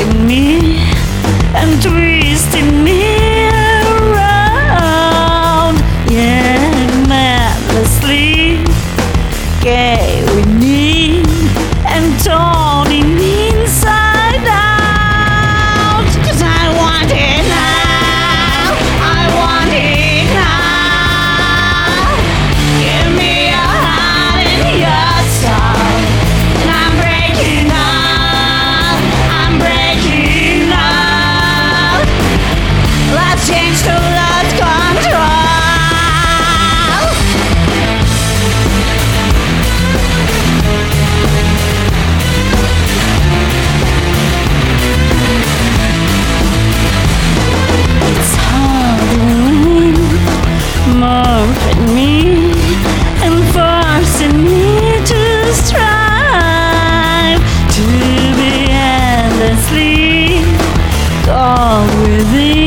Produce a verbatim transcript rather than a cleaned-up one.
taking me and twisting me around, yeah, madly carrying me and turning me inside out. 'Cause I want it now, I want it now. Give me your heart and your soul, and I'm breaking out, I'm breaking out. Let's change to lose control. Morphing me and forcing me to strive to be endlessly gone within.